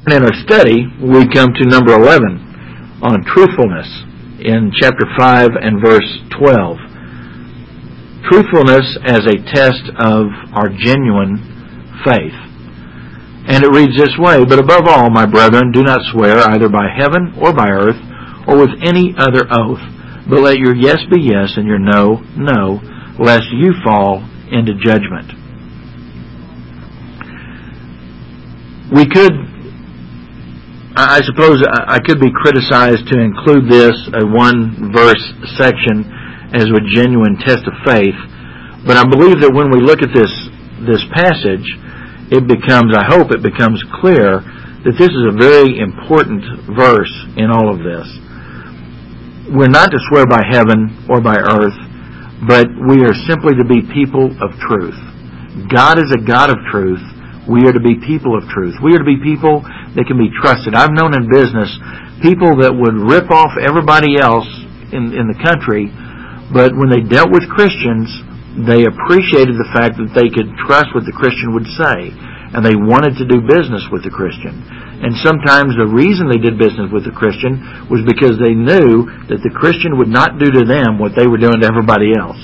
In our study, we come to number 11 on truthfulness in chapter 5 and verse 12. Truthfulness as a test of our genuine faith. And it reads this way, "But above all, my brethren, do not swear either by heaven or by earth or with any other oath, but let your yes be yes and your no, no, lest you fall into judgment." We could, I suppose I could be criticized to include this, a one-verse section, as a genuine test of faith, but I believe that when we look at this passage, it becomes, I hope it becomes clear that this is a very important verse in all of this. We're not to swear by heaven or by earth, but we are simply to be people of truth. God is a God of truth. We are to be people of truth. We are to be people that can be trusted. I've known in business people that would rip off everybody else in the country, but when they dealt with Christians, they appreciated the fact that they could trust what the Christian would say, and they wanted to do business with the Christian. And sometimes the reason they did business with the Christian was because they knew that the Christian would not do to them what they were doing to everybody else.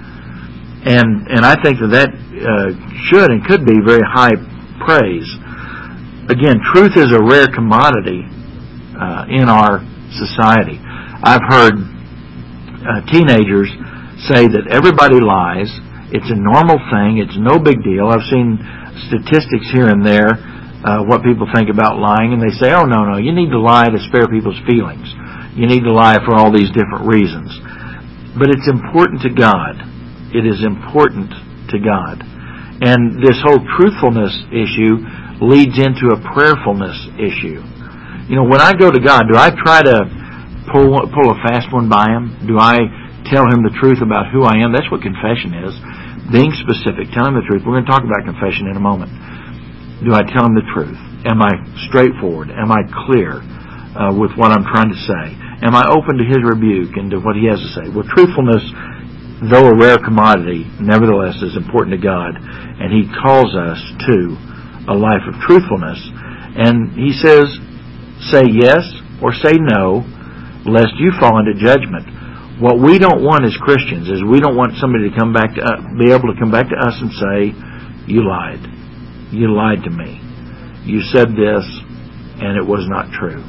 And I think that should and could be very high praise. Again, truth is a rare commodity in our society. I've heard teenagers say that everybody lies. It's a normal thing. It's no big deal. I've seen statistics here and there, what people think about lying, and they say, oh, no, you need to lie to spare people's feelings. You need to lie for all these different reasons. But it's important to God. It is important to God. And this whole truthfulness issue leads into a prayerfulness issue. You know, when I go to God, do I try to pull a fast one by Him? Do I tell Him the truth about who I am? That's what confession is. Being specific, telling the truth. We're going to talk about confession in a moment. Do I tell Him the truth? Am I straightforward? Am I clear with what I'm trying to say? Am I open to His rebuke and to what He has to say? Well, truthfulness, though a rare commodity, nevertheless is important to God, and He calls us to a life of truthfulness. And He says, say yes or say no, lest you fall into judgment. What we don't want as Christians is we don't want somebody to come back to be able to come back to us and say, you lied. You lied to me. You said this, and it was not true.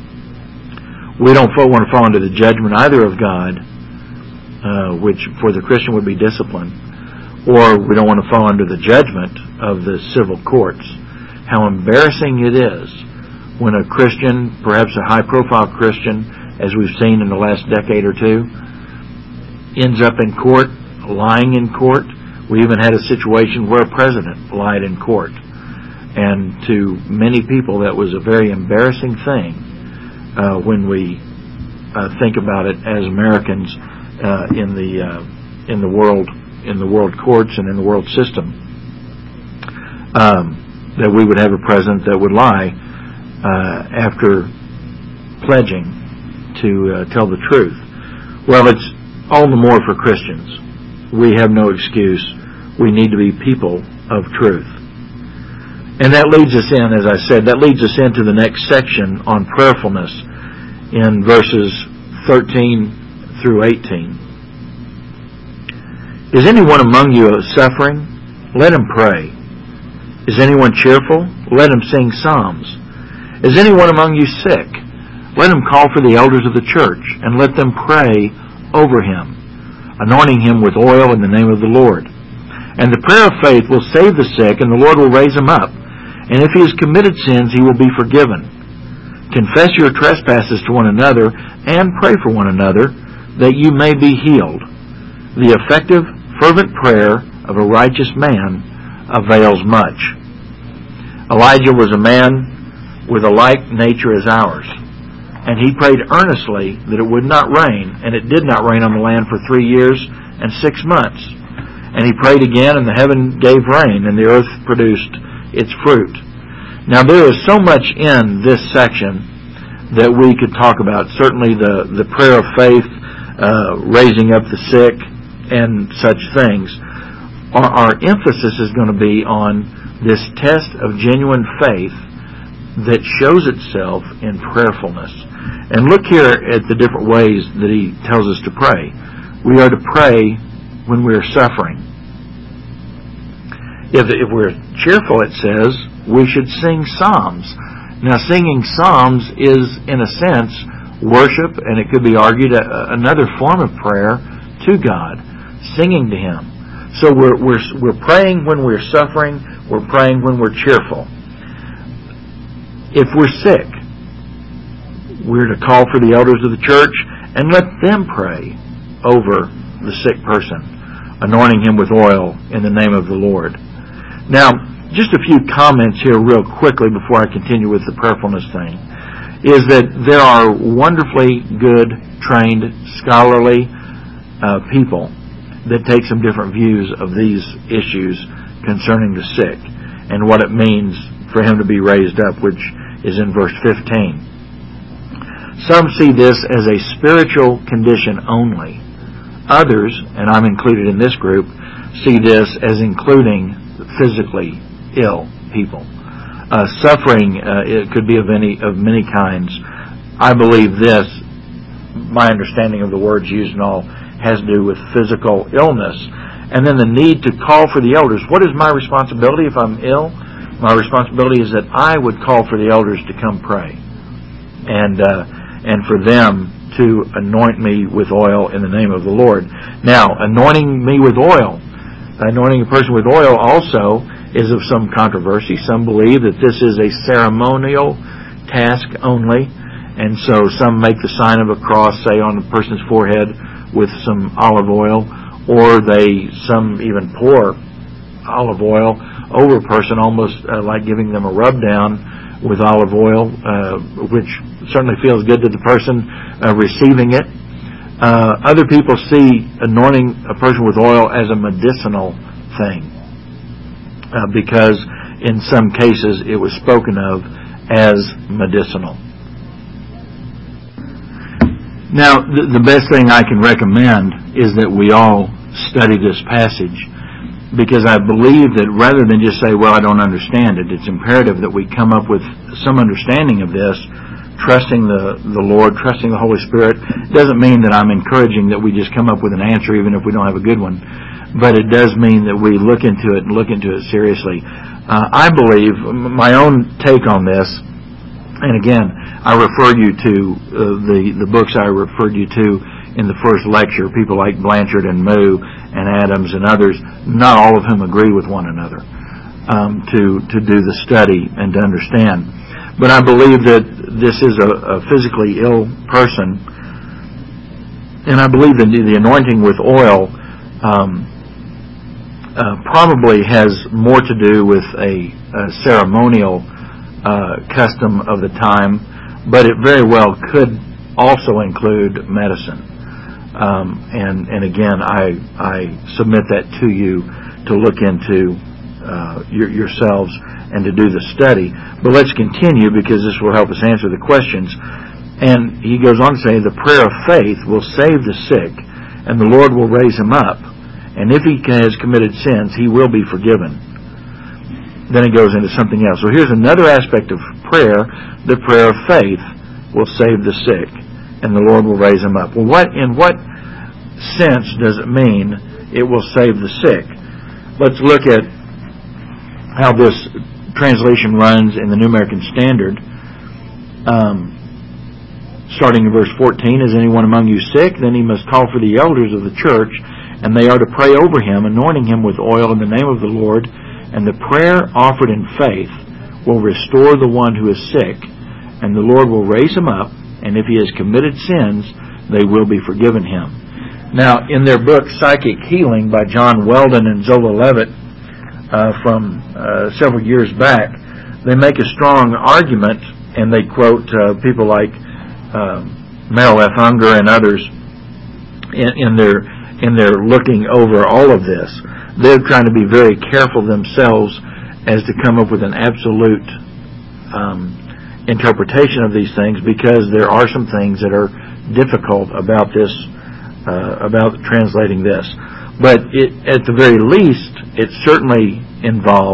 We don't want to fall into the judgment either of God, which for the Christian would be discipline, or we don't want to fall under the judgment of the civil courts. How embarrassing it is when a Christian, perhaps a high-profile Christian, as we've seen in the last decade or two, ends up in court, lying in court. We even had a situation where a president lied in court. And to many people, that was a very embarrassing thing when we think about it as Americans in the world courts and in the world system, that we would have a president that would lie after pledging to tell the truth. Well, it's all the more for Christians. We have no excuse. We need to be people of truth. And that leads us in, as I said, that leads us into the next section on prayerfulness in verses 13 through 18. Is anyone among you suffering? Let him pray. Is anyone cheerful? Let him sing psalms. Is anyone among you sick? Let him call for the elders of the church, and let them pray over him, anointing him with oil in the name of the Lord. And the prayer of faith will save the sick, and the Lord will raise him up. And if he has committed sins, he will be forgiven. Confess your trespasses to one another, and pray for one another, that you may be healed. The effective, fervent prayer of a righteous man avails much. Elijah was a man with a like nature as ours. And he prayed earnestly that it would not rain, and it did not rain on the land for 3 years and 6 months. And he prayed again, and the heaven gave rain, and the earth produced its fruit. Now, there is so much in this section that we could talk about. Certainly the prayer of faith, raising up the sick, and such things. Our emphasis is going to be on this test of genuine faith that shows itself in prayerfulness. And look here at the different ways that he tells us to pray. We are to pray when we are suffering. If we're cheerful, it says, we should sing psalms. Now, singing psalms is, in a sense, worship, and it could be argued another form of prayer to God, singing to Him. So we're praying when we're suffering. We're praying when we're cheerful. If we're sick, we're to call for the elders of the church and let them pray over the sick person, anointing him with oil in the name of the Lord. Now, just a few comments here real quickly before I continue with the prayerfulness thing, is that there are wonderfully good, trained, scholarly people that take some different views of these issues concerning the sick and what it means for him to be raised up, which is in verse 15. Some see this as a spiritual condition only. Others, and I'm included in this group, see this as including physically ill people. Suffering it could be of many kinds. I believe this, my understanding of the words used and all, has to do with physical illness. And then the need to call for the elders. What is my responsibility if I'm ill? My responsibility is that I would call for the elders to come pray, and for them to anoint me with oil in the name of the Lord. Now, anointing me with oil, anointing a person with oil also is of some controversy. Some believe that this is a ceremonial task only, and so some make the sign of a cross, say, on the person's forehead with some olive oil, or some even pour olive oil over a person, almost like giving them a rub down with olive oil, which certainly feels good to the person receiving it. Other people see anointing a person with oil as a medicinal thing, because in some cases it was spoken of as medicinal. Now, the best thing I can recommend is that we all study this passage, because I believe that rather than just say, well, I don't understand it, it's imperative that we come up with some understanding of this, trusting the Lord, trusting the Holy Spirit. It doesn't mean that I'm encouraging that we just come up with an answer even if we don't have a good one, but it does mean that we look into it and look into it seriously. I believe, my own take on this, and again, I refer you to the books I referred you to in the first lecture, people like Blanchard and Moo and Adams and others, not all of whom agree with one another, to do the study and to understand. But I believe that this is a physically ill person, and I believe that the anointing with oil probably has more to do with a ceremonial custom of the time, but it very well could also include medicine. And again, I submit that to you to look into yourselves and to do the study. But let's continue, because this will help us answer the questions. And he goes on to say, the prayer of faith will save the sick, and the Lord will raise him up. And if he has committed sins, he will be forgiven. Then it goes into something else. So here's another aspect of prayer. The prayer of faith will save the sick, and the Lord will raise him up. Well, in what sense does it mean it will save the sick? Let's look at how this translation runs in the New American Standard. Starting in verse 14, is anyone among you sick? Then he must call for the elders of the church, and they are to pray over him, anointing him with oil in the name of the Lord. And the prayer offered in faith will restore the one who is sick, and the Lord will raise him up, and if he has committed sins, they will be forgiven him. Now, in their book, Psychic Healing, by John Weldon and Zola Levitt, from several years back, they make a strong argument, and they quote people like Merrill F. Unger and others in their looking over all of this. They're trying to be very careful themselves as to come up with an absolute interpretation of these things, because there are some things that are difficult about this, about translating this. But at the very least, it certainly involves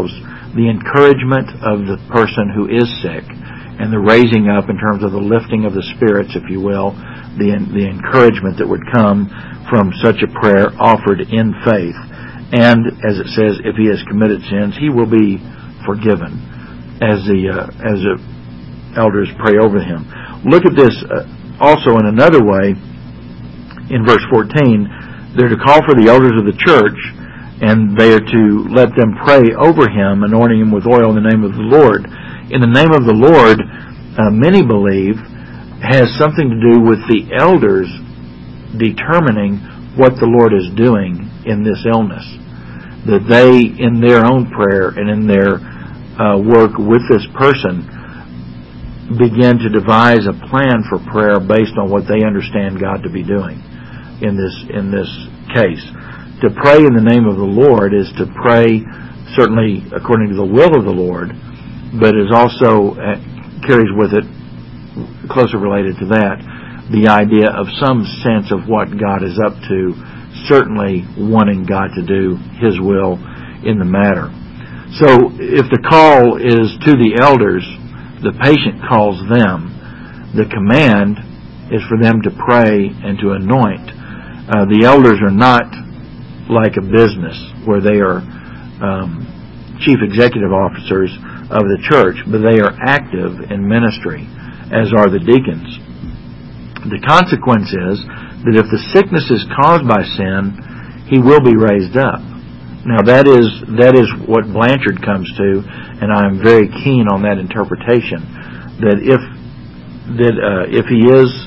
the encouragement of the person who is sick, and the raising up in terms of the lifting of the spirits, if you will, the encouragement that would come from such a prayer offered in faith. And, as it says, if he has committed sins, he will be forgiven as the elders pray over him. Look at this also in another way. In verse 14, they're to call for the elders of the church, and they are to let them pray over him, anointing him with oil in the name of the Lord. In the name of the Lord, many believe, has something to do with the elders determining what the Lord is doing in this illness. That they, in their own prayer and in their work with this person, begin to devise a plan for prayer based on what they understand God to be doing in this case. To pray in the name of the Lord is to pray certainly according to the will of the Lord, but is also carries with it, closely related to that, the idea of some sense of what God is up to, certainly wanting God to do His will in the matter. So if the call is to the elders, the patient calls them. The command is for them to pray and to anoint. The elders are not like a business where they are chief executive officers of the church, but they are active in ministry, as are the deacons. The consequence is that if the sickness is caused by sin, he will be raised up. Now that is what Blanchard comes to, and I'm very keen on that interpretation. That if he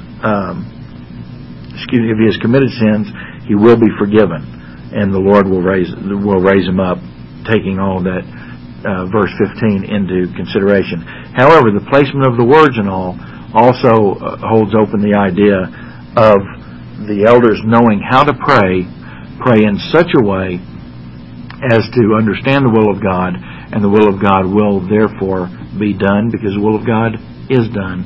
has committed sins, he will be forgiven, and the Lord will raise him up, taking all that verse 15 into consideration. However, the placement of the words and all also holds open the idea of the elders knowing how to pray in such a way as to understand the will of God, and the will of God will therefore be done, because the will of God is done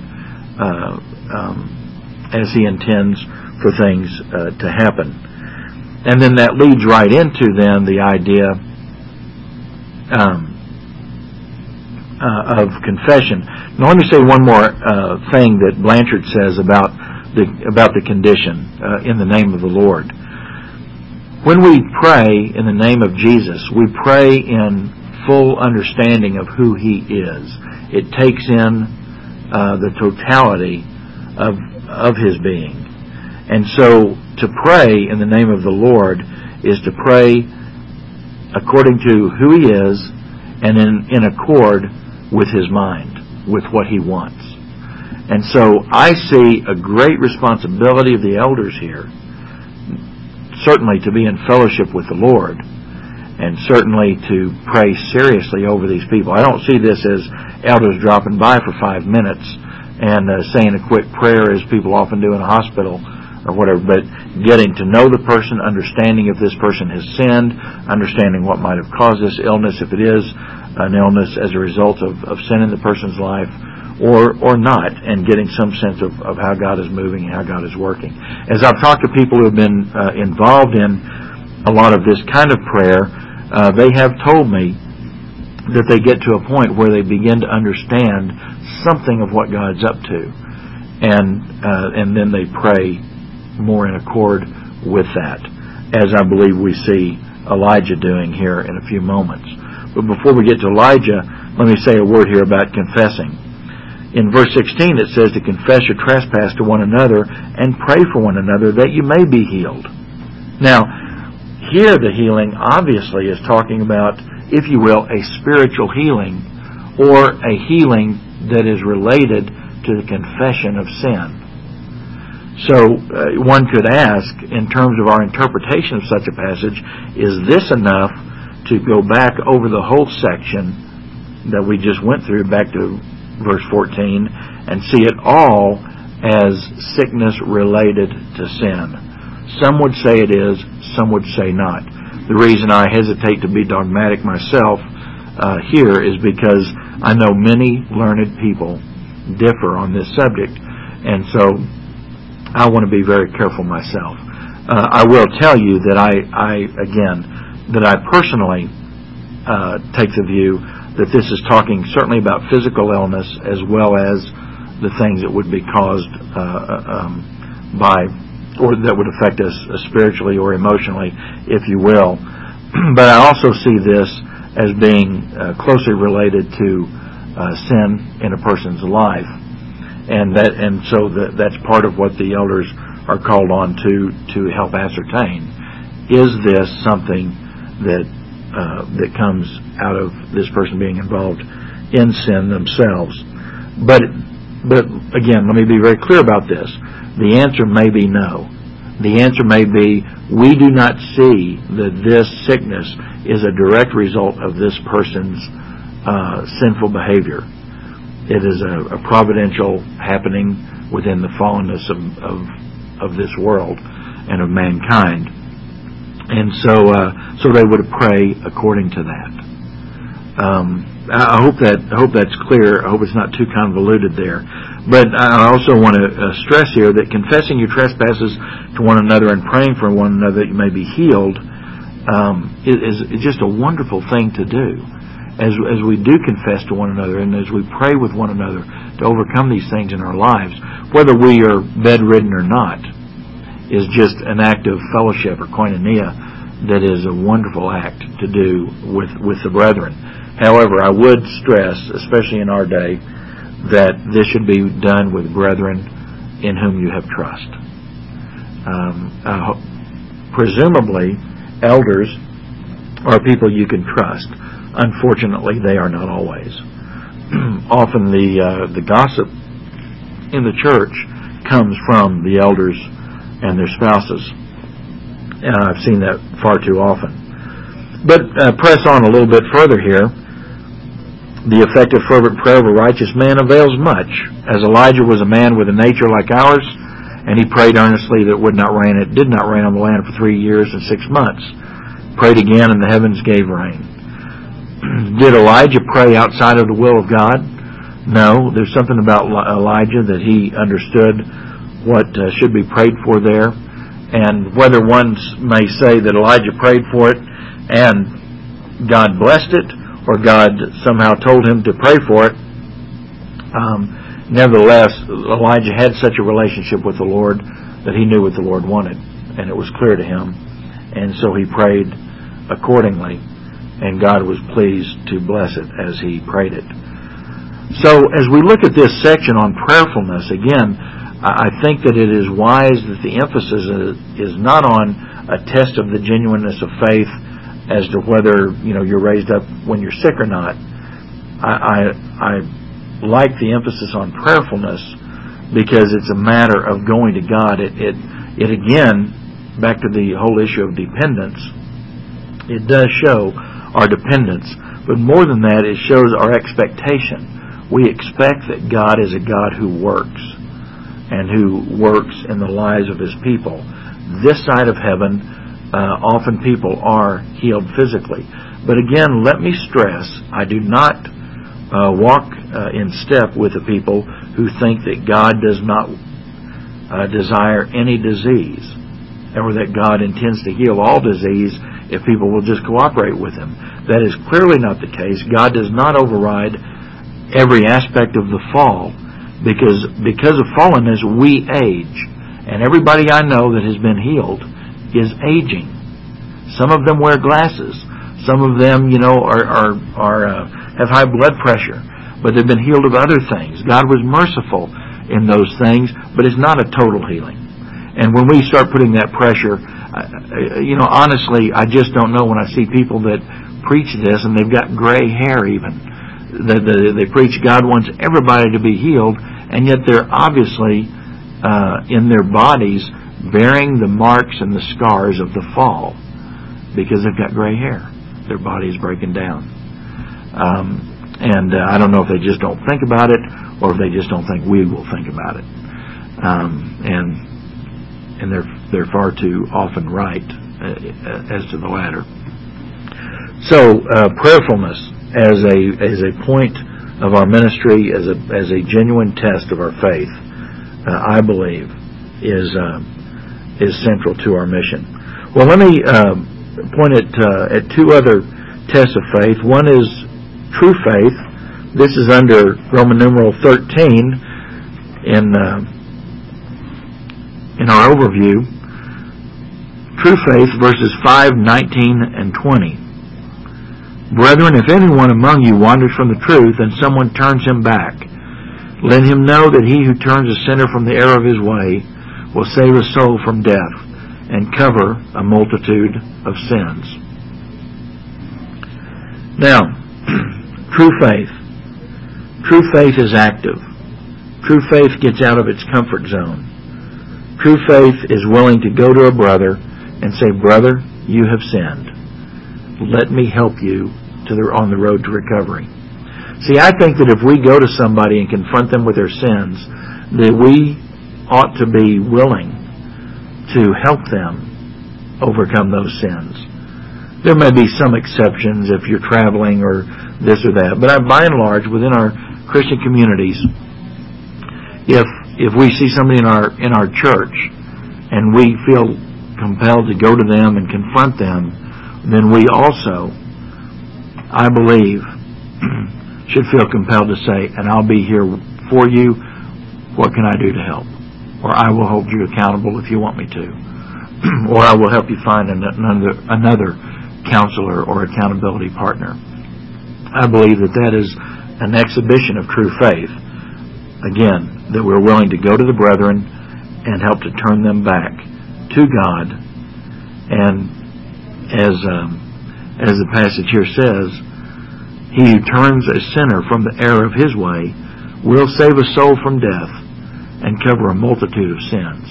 as He intends for things to happen. And then that leads right into then the idea of confession. Now let me say one more thing that Blanchard says about the condition in the name of the Lord. When we pray in the name of Jesus, we pray in full understanding of who He is. It takes in the totality of His being. And so to pray in the name of the Lord is to pray according to who He is and in accord with His mind, with what He wants. And so I see a great responsibility of the elders here, certainly to be in fellowship with the Lord, and certainly to pray seriously over these people. I don't see this as elders dropping by for 5 minutes and saying a quick prayer as people often do in a hospital or whatever, but getting to know the person, understanding if this person has sinned, understanding what might have caused this illness, if it is an illness as a result of sin in the person's life, or not, and getting some sense of how God is moving and how God is working. As I've talked to people who have been involved in a lot of this kind of prayer, they have told me that they get to a point where they begin to understand something of what God's up to, and then they pray more in accord with that, as I believe we see Elijah doing here in a few moments. But before we get to Elijah, let me say a word here about confessing. In verse 16 it says to confess your trespass to one another and pray for one another that you may be healed. Now, here the healing obviously is talking about, if you will, a spiritual healing, or a healing that is related to the confession of sin. So one could ask, in terms of our interpretation of such a passage, is this enough to go back over the whole section that we just went through, back to verse 14, and see it all as sickness related to sin? Some would say it is, some would say not. The reason I hesitate to be dogmatic myself here is because I know many learned people differ on this subject, and so I want to be very careful myself. I will tell you that I personally take the view that this is talking certainly about physical illness as well as the things that would be caused by, or that would affect us spiritually or emotionally, if you will. But I also see this as being closely related to sin in a person's life, and so that's part of what the elders are called on to help ascertain. Is this something that comes out of this person being involved in sin themselves? But again, let me be very clear about this. The answer may be no. The answer may be, we do not see that this sickness is a direct result of this person's sinful behavior. It is a providential happening within the fallenness of this world and of mankind. And so they would pray according to that. I hope that's clear. I hope it's not too convoluted there. But I also want to stress here that confessing your trespasses to one another and praying for one another that you may be healed is just a wonderful thing to do. As we do confess to one another and as we pray with one another to overcome these things in our lives, whether we are bedridden or not, is just an act of fellowship or koinonia that is a wonderful act to do with the brethren. However, I would stress, especially in our day, that this should be done with brethren in whom you have trust. Presumably, elders are people you can trust. Unfortunately, they are not always. Often the gossip in the church comes from the elders and their spouses. I've seen that far too often. But press on a little bit further here. The effective fervent prayer of a righteous man avails much. As Elijah was a man with a nature like ours, and he prayed earnestly that it would not rain. It did not rain on the land for 3 years and 6 months. Prayed again, and the heavens gave rain. Did Elijah pray outside of the will of God? No. There's something about Elijah that he understood what should be prayed for there. And whether one may say that Elijah prayed for it and God blessed it, or God somehow told him to pray for it, nevertheless, Elijah had such a relationship with the Lord that he knew what the Lord wanted, and it was clear to him. And so he prayed accordingly, and God was pleased to bless it as he prayed it. So as we look at this section on prayerfulness, again, I think that it is wise that the emphasis is not on a test of the genuineness of faith as to whether you're raised up when you're sick or not. I like the emphasis on prayerfulness because it's a matter of going to God. It again, back to the whole issue of dependence, it does show our dependence, but more than that, it shows our expectation. We expect that God is a God who works, and who works in the lives of His people. This side of heaven, often people are healed physically. But again, let me stress, I do not walk in step with the people who think that God does not desire any disease, or that God intends to heal all disease if people will just cooperate with Him. That is clearly not the case. God does not override every aspect of the fall, because of fallenness we age, and everybody I know that has been healed is aging. Some of them wear glasses. Some of them, have high blood pressure, but they've been healed of other things. God was merciful in those things, but it's not a total healing. And when we start putting that pressure, honestly, I just don't know when I see people that preach this and they've got gray hair even. They preach God wants everybody to be healed, and yet they're obviously in their bodies bearing the marks and the scars of the fall because they've got gray hair. Their body is breaking down. And I don't know if they just don't think about it or if they just don't think we will think about it. And they're far too often right as to the latter. So prayerfulness as a point of our ministry, as a genuine test of our faith, I believe is central to our mission. Well, let me point at two other tests of faith. One is true faith. This is under Roman numeral 13 in our overview. True faith, verses 5, 19, and 20. Brethren, if anyone among you wanders from the truth, and someone turns him back, let him know that he who turns a sinner from the error of his way will save a soul from death and cover a multitude of sins. Now, true faith. True faith is active. True faith gets out of its comfort zone. True faith is willing to go to a brother and say, brother, you have sinned. Let me help you on the road to recovery. See, I think that if we go to somebody and confront them with their sins, that we ought to be willing to help them overcome those sins. There may be some exceptions if you're traveling or this or that, but by and large, within our Christian communities, if we see somebody in our church and we feel compelled to go to them and confront them, then we also, I believe, should feel compelled to say, and I'll be here for you, what can I do to help? Or I will hold you accountable if you want me to. Or I will help you find another counselor or accountability partner. I believe that is an exhibition of true faith. Again, that we're willing to go to the brethren and help to turn them back to God. And as the passage here says, he who turns a sinner from the error of his way will save a soul from death and cover a multitude of sins.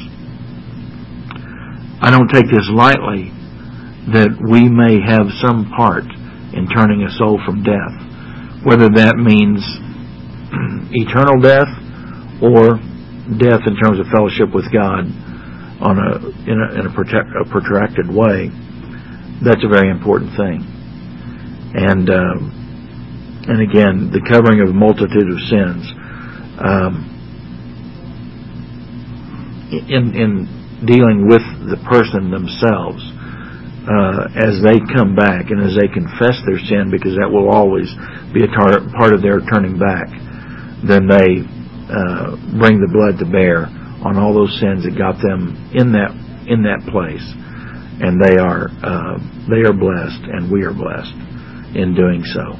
I don't take this lightly, that we may have some part in turning a soul from death, whether that means eternal death or death in terms of fellowship with God in a protracted way. That's a very important thing. And again, the covering of a multitude of sins. In dealing with the person themselves, as they come back and as they confess their sin, because that will always be a part of their turning back, then they bring the blood to bear on all those sins that got them in that place, and they are blessed, and we are blessed in doing so.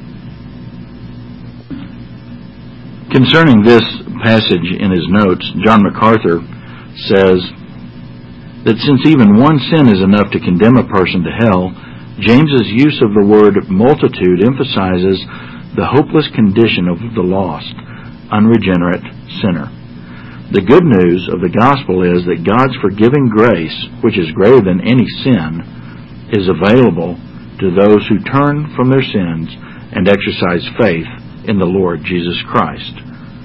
Concerning this passage in his notes, John MacArthur says that since even one sin is enough to condemn a person to hell, James's use of the word multitude emphasizes the hopeless condition of the lost, unregenerate sinner. The good news of the gospel is that God's forgiving grace, which is greater than any sin, is available to those who turn from their sins and exercise faith in the Lord Jesus Christ.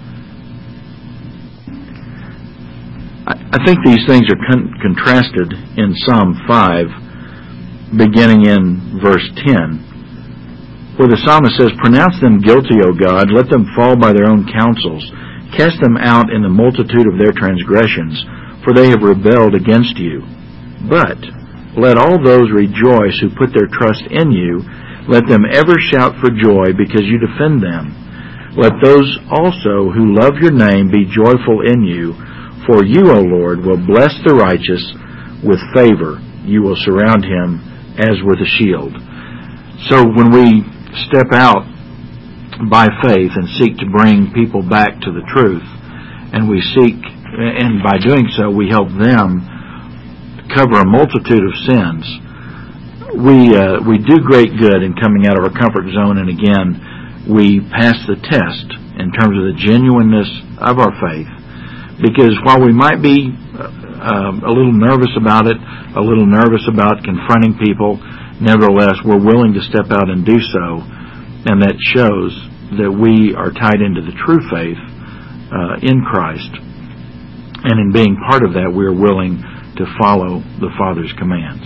I think these things are contrasted in Psalm 5, beginning in verse 10, where the psalmist says, "Pronounce them guilty, O God, let them fall by their own counsels. Cast them out in the multitude of their transgressions, for they have rebelled against you. But let all those rejoice who put their trust in you. Let them ever shout for joy because you defend them. Let those also who love your name be joyful in you. For you, O Lord, will bless the righteous with favor. You will surround him as with a shield." So when we step out by faith and seek to bring people back to the truth, and by doing so we help them cover a multitude of sins, we do great good in coming out of our comfort zone, and again, we pass the test in terms of the genuineness of our faith. Because while we might be a little nervous about it, a little nervous about confronting people, nevertheless, we're willing to step out and do so, and that shows that we are tied into the true faith in Christ, and in being part of that, we are willing to follow the Father's commands.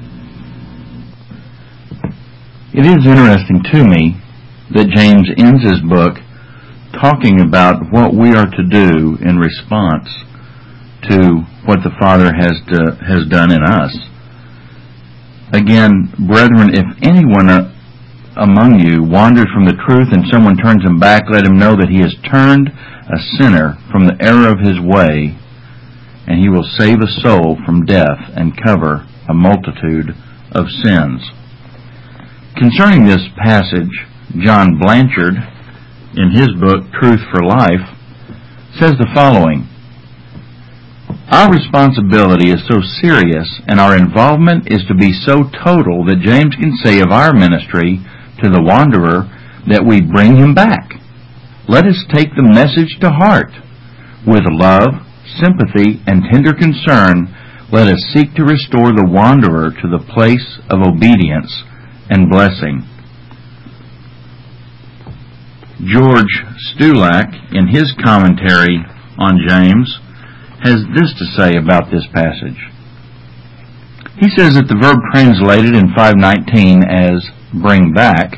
It is interesting to me that James ends his book talking about what we are to do in response to what the Father has done in us. Again, brethren, if anyone among you wanders from the truth and someone turns him back, let him know that he has turned a sinner from the error of his way, and he will save a soul from death and cover a multitude of sins. Concerning this passage, John Blanchard, in his book Truth for Life, says the following: our responsibility is so serious and our involvement is to be so total that James can say of our ministry to the wanderer that we bring him back. Let us take the message to heart. With love, sympathy, and tender concern, let us seek to restore the wanderer to the place of obedience and blessing. George Stulack, in his commentary on James, has this to say about this passage. He says that the verb translated in 5:19 as bring back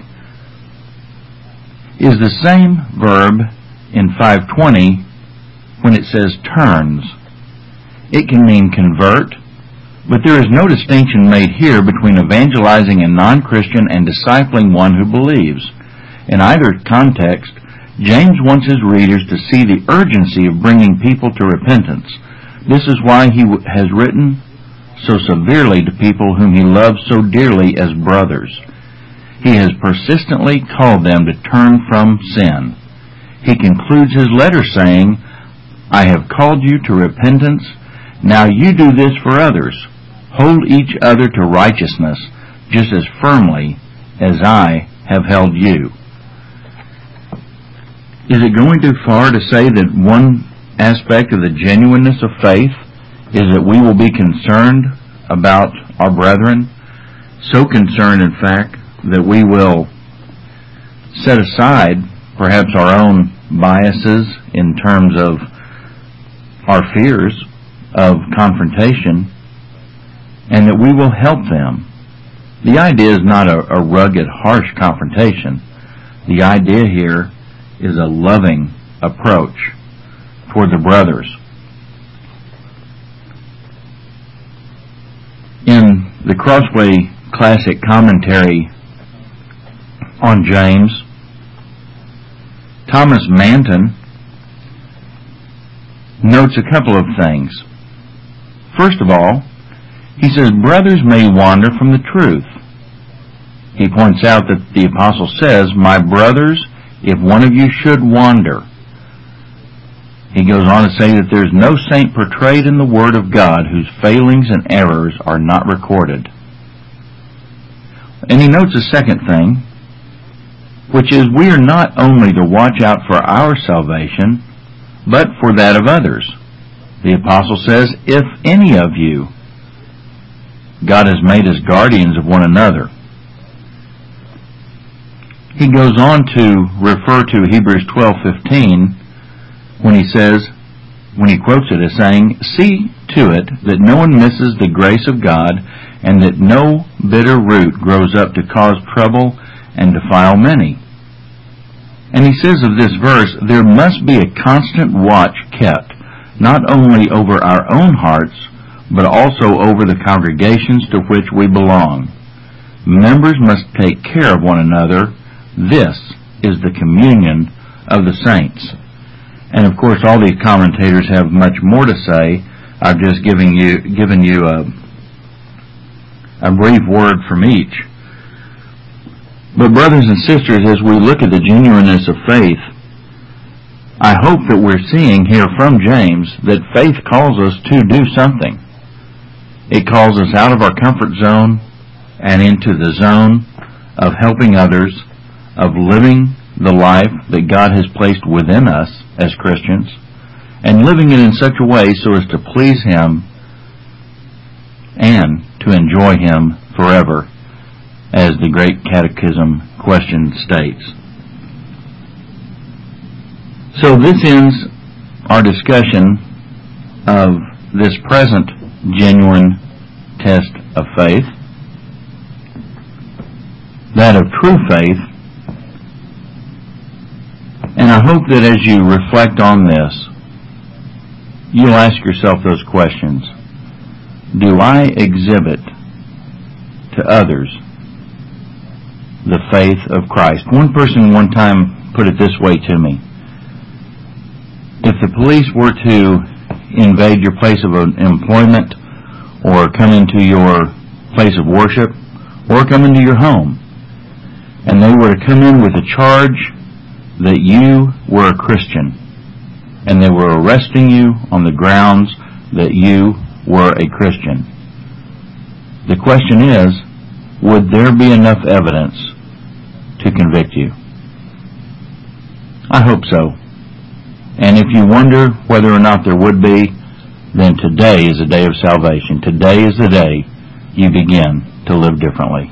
is the same verb in 5:20 when it says turns. It can mean convert, but there is no distinction made here between evangelizing a non-Christian and discipling one who believes. In either context, James wants his readers to see the urgency of bringing people to repentance. This is why he has written so severely to people whom he loves so dearly as brothers. He has persistently called them to turn from sin. He concludes his letter saying, I have called you to repentance. Now you do this for others. Hold each other to righteousness just as firmly as I have held you. Is it going too far to say that one aspect of the genuineness of faith is that we will be concerned about our brethren? So concerned, in fact, that we will set aside perhaps our own biases in terms of our fears of confrontation, and that we will help them. The idea is not a rugged, harsh confrontation. The idea here is a loving approach toward the brothers. In the Crossway Classic Commentary on James, Thomas Manton notes a couple of things. First of all, he says, brothers may wander from the truth. He points out that the apostle says, my brothers, if one of you should wander. He goes on to say that there's no saint portrayed in the Word of God whose failings and errors are not recorded. And he notes a second thing, which is we are not only to watch out for our salvation, but for that of others. The apostle says, if any of you, God has made us guardians of one another. He goes on to refer to Hebrews 12:15 when he quotes it as saying, see to it that no one misses the grace of God and that no bitter root grows up to cause trouble and defile many. And he says of this verse, there must be a constant watch kept, not only over our own hearts, but also over the congregations to which we belong. Members must take care of one another. This is the communion of the saints. And of course, all these commentators have much more to say. I've just given you a brief word from each. But brothers and sisters, as we look at the genuineness of faith, I hope that we're seeing here from James that faith calls us to do something. It calls us out of our comfort zone and into the zone of helping others, of living the life that God has placed within us as Christians, and living it in such a way so as to please Him and to enjoy Him forever, as the Great Catechism question states. So this ends our discussion of this present genuine test of faith, that of true faith. And I hope that as you reflect on this, you'll ask yourself those questions. Do I exhibit to others the faith of Christ. One person one time put it this way to me. If the police were to invade your place of employment, or come into your place of worship, or come into your home, and they were to come in with a charge that you were a Christian, and they were arresting you on the grounds that you were a Christian, the question is, would there be enough evidence to convict you? I hope so. And if you wonder whether or not there would be, then today is a day of salvation. Today is the day you begin to live differently.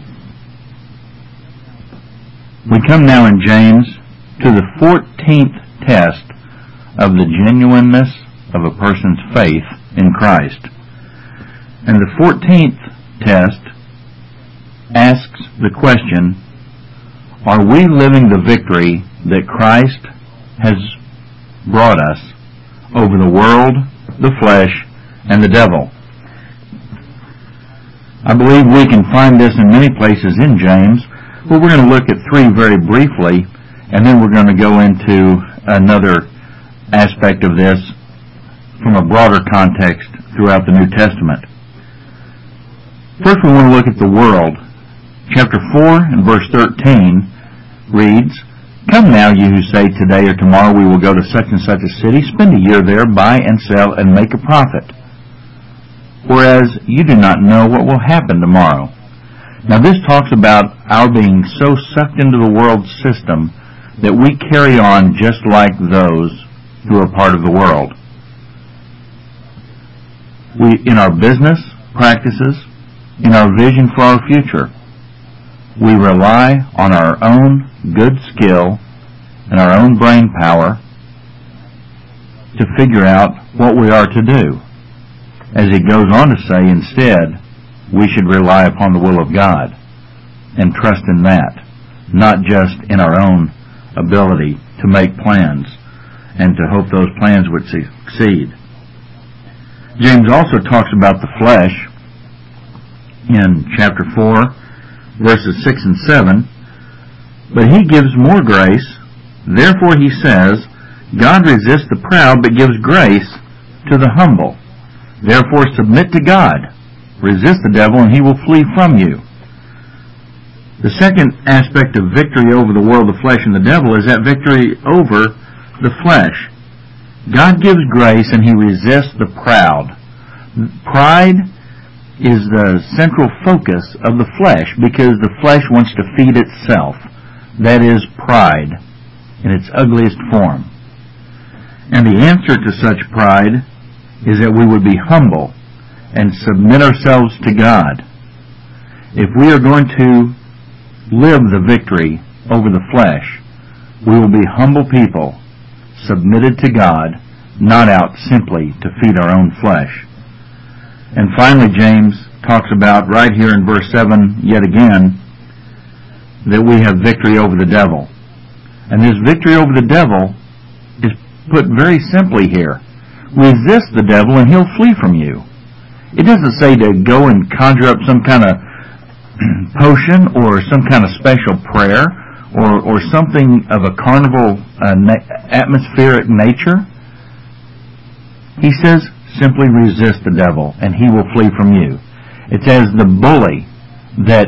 We come now in James to the 14th test of the genuineness of a person's faith in Christ. And the 14th test asks the question, are we living the victory that Christ has brought us over the world, the flesh, and the devil? I believe we can find this in many places in James, but we're going to look at three very briefly, and then we're going to go into another aspect of this from a broader context throughout the New Testament. First, we want to look at the world. Chapter 4 and verse 13 reads, "Come now, you who say, today or tomorrow we will go to such and such a city, spend a year there, buy and sell, and make a profit. Whereas you do not know what will happen tomorrow." Now this talks about our being so sucked into the world system that we carry on just like those who are part of the world. In our business practices, in our vision for our future, we rely on our own good skill and our own brain power to figure out what we are to do. As he goes on to say, instead, we should rely upon the will of God and trust in that, not just in our own ability to make plans and to hope those plans would succeed. James also talks about the flesh in chapter 4, verses 6 and 7, but he gives more grace. Therefore he says, God resists the proud, but gives grace to the humble. Therefore submit to God. Resist the devil, and he will flee from you. The second aspect of victory over the world, the flesh, and the devil is that victory over the flesh. God gives grace, and he resists the proud. Pride is the central focus of the flesh because the flesh wants to feed itself. That is pride in its ugliest form. And the answer to such pride is that we would be humble and submit ourselves to God. If we are going to live the victory over the flesh, we will be humble people, submitted to God, not out simply to feed our own flesh. And finally, James talks about right here in verse 7 yet again that we have victory over the devil. And this victory over the devil is put very simply here. Resist the devil and he'll flee from you. It doesn't say to go and conjure up some kind of potion or some kind of special prayer or something of a carnival atmospheric nature. He says, simply resist the devil and he will flee from you. It's as the bully that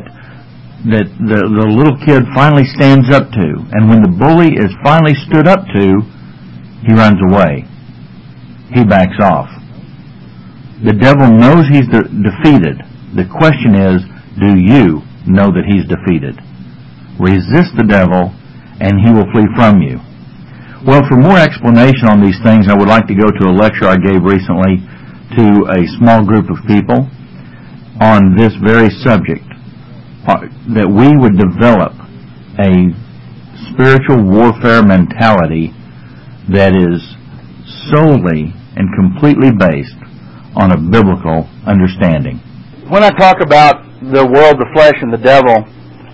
the little kid finally stands up to. And when the bully is finally stood up to, he runs away. He backs off. The devil knows he's defeated. The question is, do you know that he's defeated? Resist the devil and he will flee from you. Well, for more explanation on these things, I would like to go to a lecture I gave recently to a small group of people on this very subject, that we would develop a spiritual warfare mentality that is solely and completely based on a biblical understanding. When I talk about the world, the flesh, and the devil,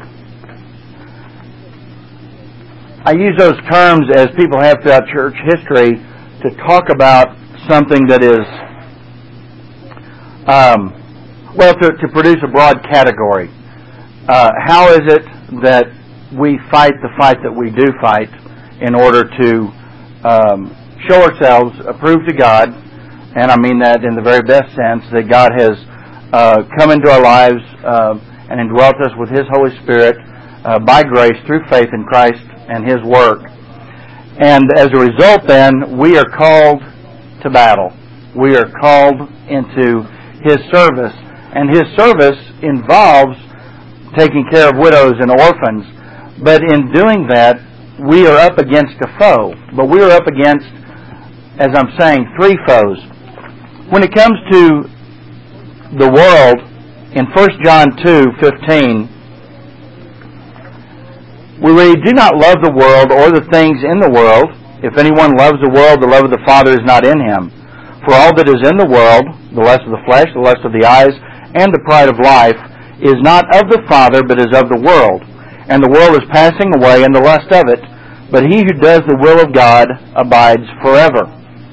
I use those terms as people have throughout church history to talk about something that is, to produce a broad category. How is it that we fight the fight that we do fight in order to show ourselves approved to God, and I mean that in the very best sense, that God has come into our lives and indwelt us with His Holy Spirit by grace through faith in Christ and His work. And as a result then, we are called to battle. We are called into His service. And His service involves taking care of widows and orphans. But in doing that, we are up against a foe. But we are up against, as I'm saying, three foes. When it comes to the world, in 1 John 2:15, we read, "Do not love the world or the things in the world. If anyone loves the world, the love of the Father is not in him. For all that is in the world, the lust of the flesh, the lust of the eyes, and the pride of life, is not of the Father, but is of the world. And the world is passing away, and the lust of it. But he who does the will of God abides forever."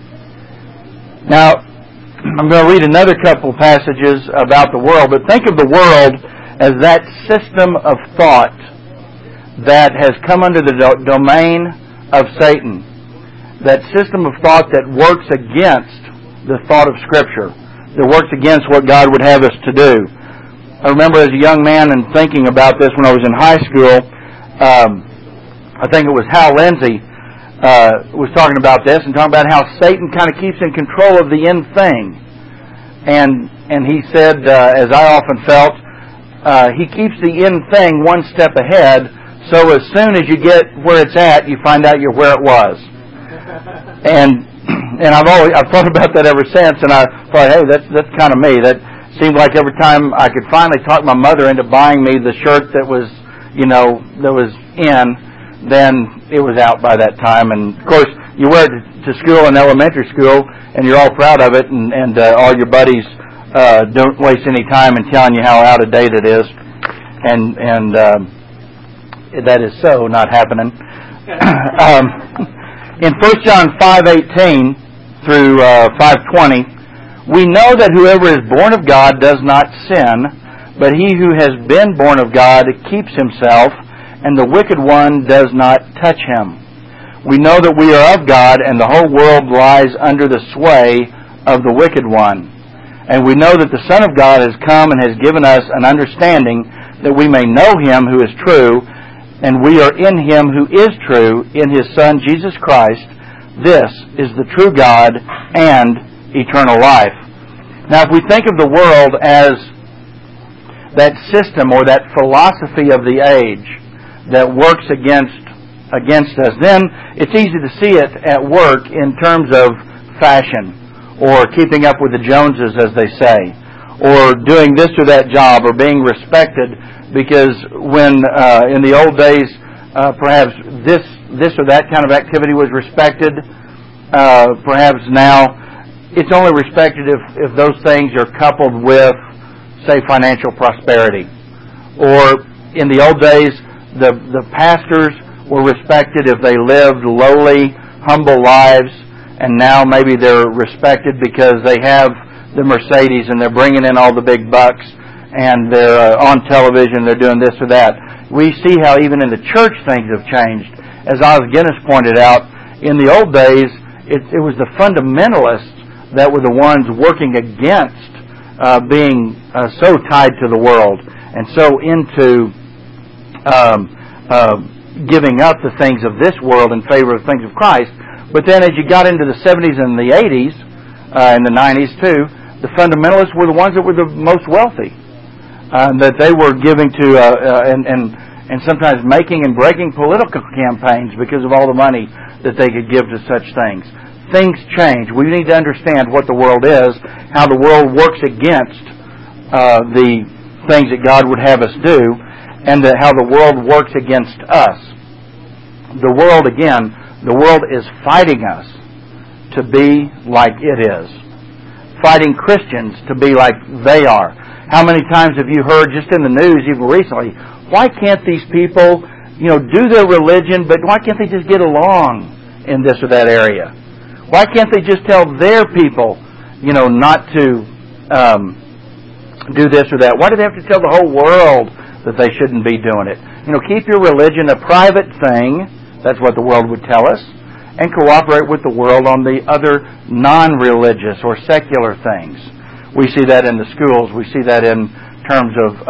Now, I'm going to read another couple passages about the world, but think of the world as that system of thought that has come under the domain of Satan. That system of thought that works against the thought of Scripture, that works against what God would have us to do. I remember as a young man and thinking about this when I was in high school, I think it was Hal Lindsey was talking about this and talking about how Satan kind of keeps in control of the end thing. And he said, as I often felt, he keeps the end thing one step ahead, so as soon as you get where it's at, you find out you're where it was. And I've thought about that ever since, and I thought, hey, that's kind of me. That seemed like every time I could finally talk my mother into buying me the shirt that was, that was in, then it was out by that time. And of course, you wear it to school in elementary school, and you're all proud of it, and all your buddies don't waste any time in telling you how out of date it is, and that is so not happening. In 1 John 5:18 through 5:20, we know that whoever is born of God does not sin, but he who has been born of God keeps himself, and the wicked one does not touch him. We know that we are of God, and the whole world lies under the sway of the wicked one. And we know that the Son of God has come and has given us an understanding that we may know Him who is true, and we are in Him who is true, in His Son Jesus Christ. This is the true God and eternal life. Now, if we think of the world as that system or that philosophy of the age that works against us, then it's easy to see it at work in terms of fashion, or keeping up with the Joneses, as they say, or doing this or that job, or being respected, because when in the old days perhaps this or that kind of activity was respected, perhaps now it's only respected if those things are coupled with, say, financial prosperity. Or in the old days, the pastors were respected if they lived lowly, humble lives, and now maybe they're respected because they have the Mercedes and they're bringing in all the big bucks and they're on television, they're doing this or that. We see how even in the church things have changed. As Os Guinness pointed out, in the old days, it was the fundamentalists that were the ones working against being so tied to the world and so into giving up the things of this world in favor of things of Christ. But then as you got into the 70s and the 80s, and the 90s too, the fundamentalists were the ones that were the most wealthy, that they were giving to, and sometimes making and breaking political campaigns because of all the money that they could give to such things. Things change. We need to understand what the world is, how the world works against the things that God would have us do, and how the world works against us. The world, again, the world is fighting us to be like it is. Fighting Christians to be like they are. How many times have you heard, just in the news even recently, why can't these people, do their religion, but why can't they just get along in this or that area? Why can't they just tell their people, not to do this or that? Why do they have to tell the whole world that they shouldn't be doing it. Keep your religion a private thing. That's what the world would tell us. And cooperate with the world on the other non-religious or secular things. We see that in the schools. We see that in terms of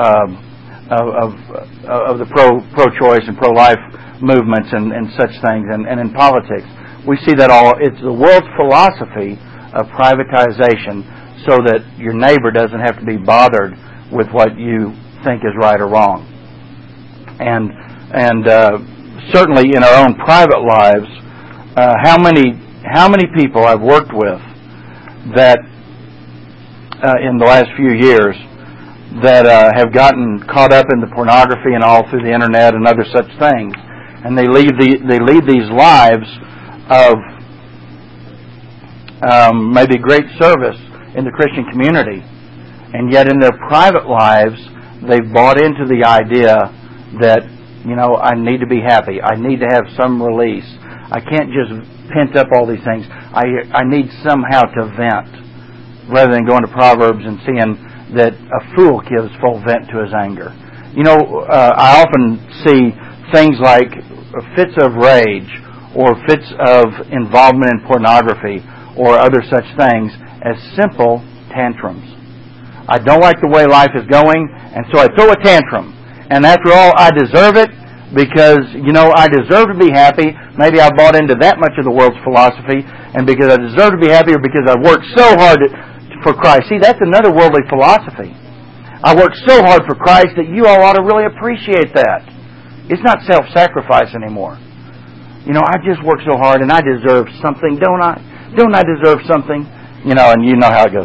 the pro-choice and pro-life movements and such things, and in politics. We see that all. It's the world's philosophy of privatization, so that your neighbor doesn't have to be bothered with what you think is right or wrong. And certainly in our own private lives, how many people I've worked with that in the last few years that have gotten caught up in the pornography and all through the internet and other such things, and they lead these lives of maybe great service in the Christian community, and yet in their private lives they've bought into the idea that I need to be happy, I need to have some release, I can't just pent up all these things, I need somehow to vent, rather than going to Proverbs and seeing that a fool gives full vent to his anger. I often see things like fits of rage or fits of involvement in pornography or other such things as simple tantrums. I don't like the way life is going, and so I throw a tantrum. And after all, I deserve it because, I deserve to be happy. Maybe I bought into that much of the world's philosophy, and because I deserve to be happy or because I worked so hard for Christ. See, that's another worldly philosophy. I worked so hard for Christ that you all ought to really appreciate that. It's not self-sacrifice anymore. I just worked so hard and I deserve something, don't I? Don't I deserve something? And you know how it goes.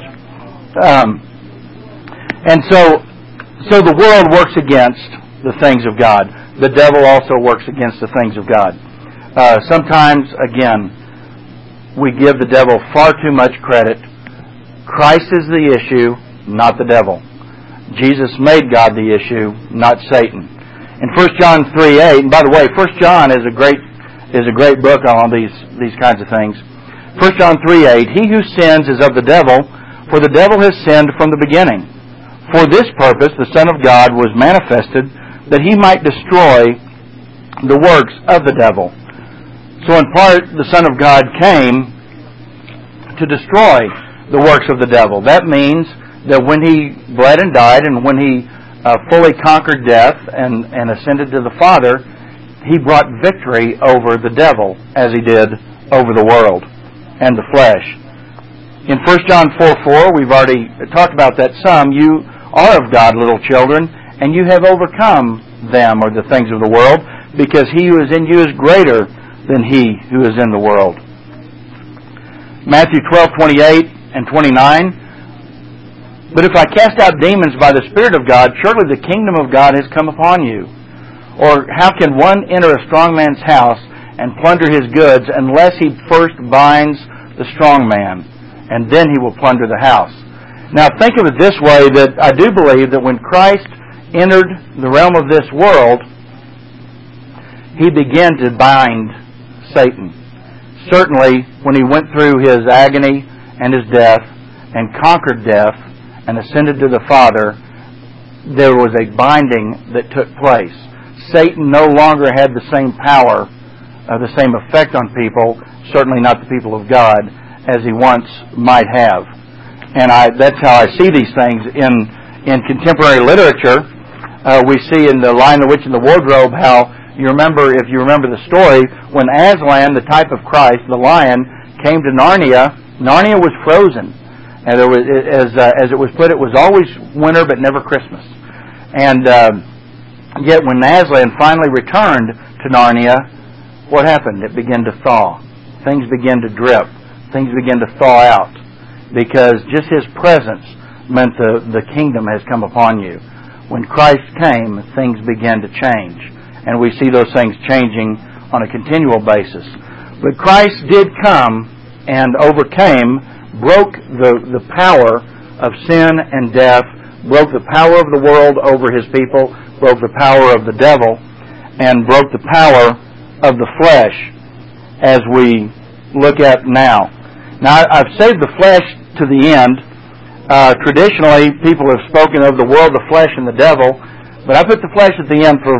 And so the world works against the things of God. The devil also works against the things of God. Sometimes, again, we give the devil far too much credit. Christ is the issue, not the devil. Jesus made God the issue, not Satan. In 1 John 3:8, and by the way, 1 John is a great book on all these kinds of things. 1 John 3:8, he who sins is of the devil, for the devil has sinned from the beginning. For this purpose the Son of God was manifested, that he might destroy the works of the devil. So in part, the Son of God came to destroy the works of the devil. That means that when he bled and died, and when he fully conquered death and ascended to the Father, he brought victory over the devil, as he did over the world and the flesh. In 1 John 4:4, we've already talked about that some. You are of God, little children, and you have overcome them, or the things of the world, because he who is in you is greater than he who is in the world. Matthew 12:28 and 29. But if I cast out demons by the Spirit of God, surely the kingdom of God has come upon you. Or how can one enter a strong man's house and plunder his goods unless he first binds the strong man, and then he will plunder the house? Now think of it this way, that I do believe that when Christ entered the realm of this world, he began to bind Satan. Certainly when he went through his agony and his death and conquered death and ascended to the Father, there was a binding that took place. Satan no longer had the same power, the same effect on people, certainly not the people of God, as he once might have. And that's how I see these things in contemporary literature. We see in The Lion, the Witch, and the Wardrobe how, if you remember the story, when Aslan, the type of Christ, the lion, came to Narnia, Narnia was frozen. And there was, as it was put, it was always winter but never Christmas. And yet when Aslan finally returned to Narnia, what happened? It began to thaw. Things began to drip. Things began to thaw out. Because just his presence meant the kingdom has come upon you. When Christ came, things began to change. And we see those things changing on a continual basis. But Christ did come and overcame, broke the power of sin and death, broke the power of the world over his people, broke the power of the devil, and broke the power of the flesh, as we look at now. Now, I've saved the flesh to the end. Traditionally, people have spoken of the world, the flesh, and the devil. But I put the flesh at the end for a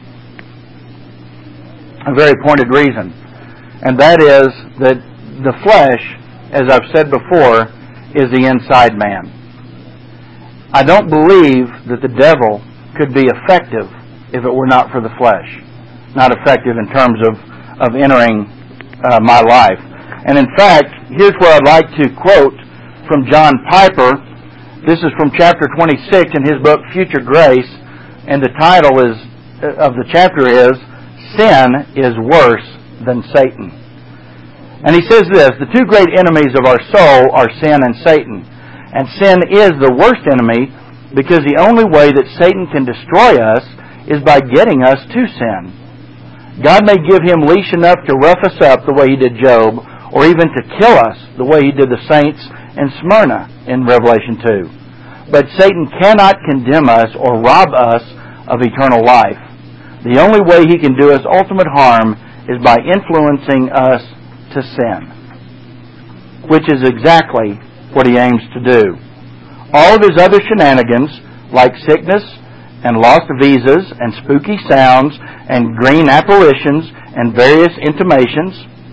very pointed reason. And that is that the flesh, as I've said before, is the inside man. I don't believe that the devil could be effective if it were not for the flesh. Not effective in terms of entering my life. And in fact, here's where I'd like to quote from John Piper. This is from chapter 26 in his book, Future Grace, and the title of the chapter is, Sin is Worse Than Satan. And he says this, the two great enemies of our soul are sin and Satan. And sin is the worst enemy because the only way that Satan can destroy us is by getting us to sin. God may give him leash enough to rough us up the way he did Job, or even to kill us the way he did the saints in Smyrna in Revelation 2. But Satan cannot condemn us or rob us of eternal life. The only way he can do us ultimate harm is by influencing us to sin, which is exactly what he aims to do. All of his other shenanigans, like sickness and lost visas and spooky sounds and green apparitions and various intimidations,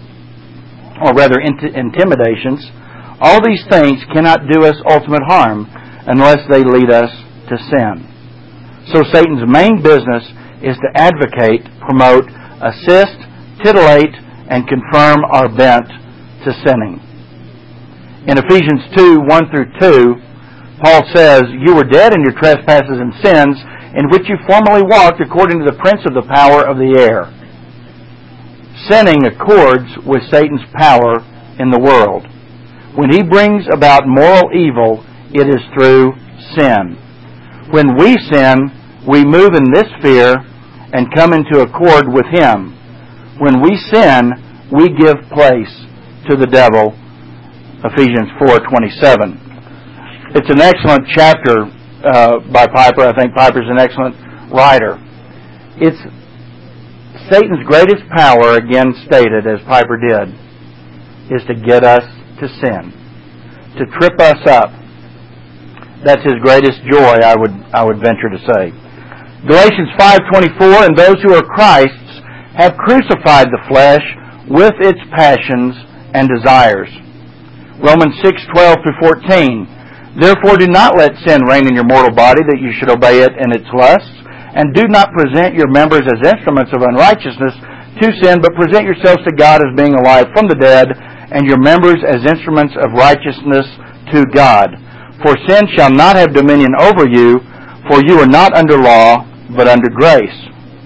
all these things cannot do us ultimate harm unless they lead us to sin. So Satan's main business is to advocate, promote, assist, titillate, and confirm our bent to sinning. In Ephesians 2:1 through 2, Paul says, You were dead in your trespasses and sins, in which you formerly walked according to the prince of the power of the air. Sinning accords with Satan's power in the world. When he brings about moral evil, it is through sin. When we sin, we move in this sphere and come into accord with him. When we sin, we give place to the devil. Ephesians 4:27. It's an excellent chapter by Piper. I think Piper's an excellent writer. It's Satan's greatest power, again stated as Piper did, is to get us to sin, to trip us up. That's his greatest joy, I would venture to say. Galatians 5:24, and those who are Christ's have crucified the flesh with its passions and desires. Romans 6:12 through 14. Therefore do not let sin reign in your mortal body, that you should obey it in its lusts, and do not present your members as instruments of unrighteousness to sin, but present yourselves to God as being alive from the dead, and your members as instruments of righteousness to God. For sin shall not have dominion over you, for you are not under law, but under grace.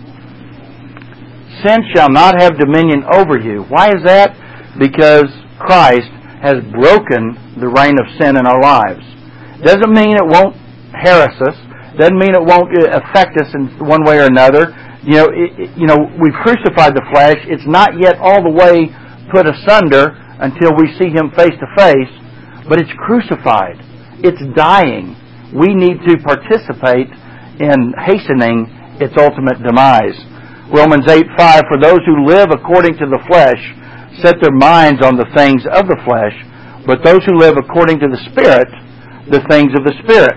Sin shall not have dominion over you. Why is that? Because Christ has broken the reign of sin in our lives. Doesn't mean it won't harass us. Doesn't mean it won't affect us in one way or another. We've crucified the flesh. It's not yet all the way put asunder until we see him face to face, but it's crucified. It's dying. We need to participate in hastening its ultimate demise. Romans 8:5, for those who live according to the flesh set their minds on the things of the flesh, but those who live according to the Spirit, the things of the Spirit.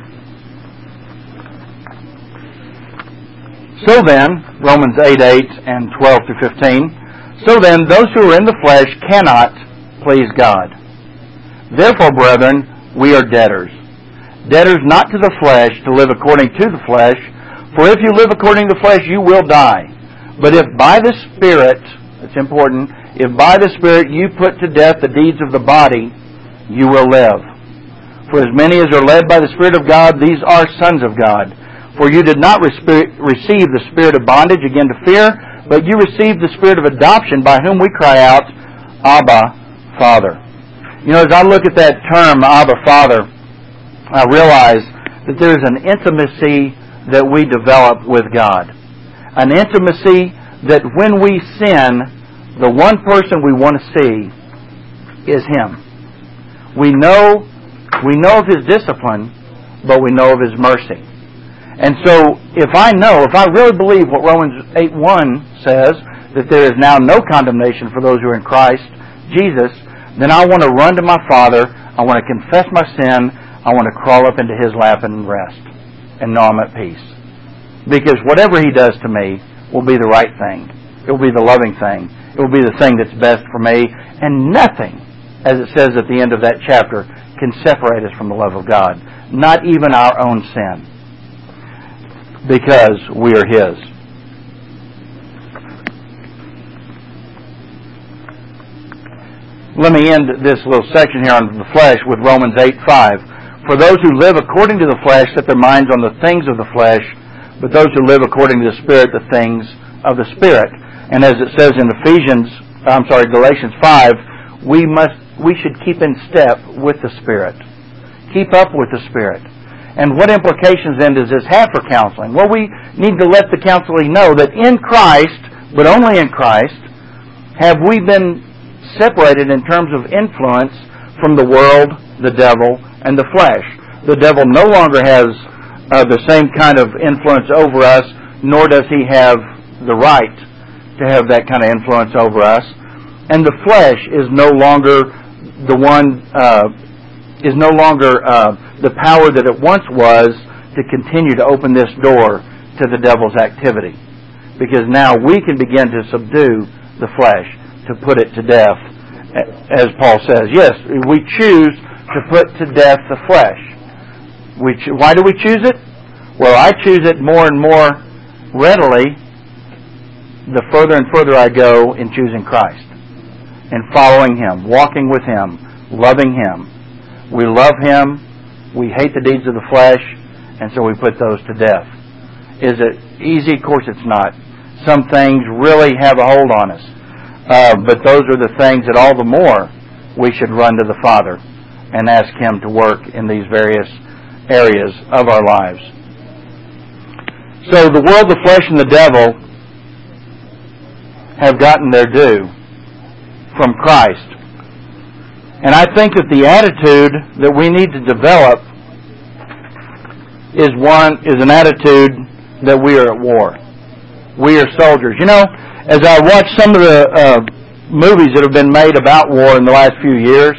So then, Romans 8:8 and 12 through 15, so then those who are in the flesh cannot please God. Therefore, brethren, we are debtors. Debtors not to the flesh, to live according to the flesh. For if you live according to the flesh, you will die. But if by the Spirit, it's important, if by the Spirit you put to death the deeds of the body, you will live. For as many as are led by the Spirit of God, these are sons of God. For you did not receive the spirit of bondage again to fear, but you received the spirit of adoption, by whom we cry out, Abba, Father. As I look at that term, Abba, Father, I realize that there is an intimacy that we develop with God. An intimacy that when we sin, the one person we want to see is Him. We know of His discipline, but we know of His mercy. And so, if I really believe what Romans 8:1 says, that there is now no condemnation for those who are in Christ Jesus, then I want to run to my Father, I want to confess my sin, I want to crawl up into His lap and rest, and know I'm at peace. Because whatever He does to me will be the right thing. It will be the loving thing. It will be the thing that's best for me. And nothing, as it says at the end of that chapter, can separate us from the love of God. Not even our own sin. Because we are His. Let me end this little section here on the flesh with Romans 8:5. For those who live according to the flesh set their minds on the things of the flesh, but those who live according to the Spirit, the things of the Spirit. And as it says in Galatians 5, we should keep in step with the Spirit. Keep up with the Spirit. And what implications then does this have for counseling? Well, we need to let the counselee know that in Christ, but only in Christ, have we been separated in terms of influence from the world, the devil, and the flesh. The devil no longer has the same kind of influence over us, nor does he have the right to have that kind of influence over us. And the flesh is no longer the one, the power that it once was to continue to open this door to the devil's activity. Because now we can begin to subdue the flesh, to put it to death, as Paul says. Yes, we choose to put to death the flesh. Why do we choose it? Well, I choose it more and more readily the further and further I go in choosing Christ and following Him, walking with Him, loving Him. We love Him, we hate the deeds of the flesh, and so we put those to death. Is it easy? Of course it's not. Some things really have a hold on us. But those are the things that all the more we should run to the Father and ask Him to work in these various areas of our lives. So the world, the flesh, and the devil have gotten their due from Christ. And I think that the attitude that we need to develop is an attitude that we are at war. We are soldiers. You know, as I watch some of the movies that have been made about war in the last few years,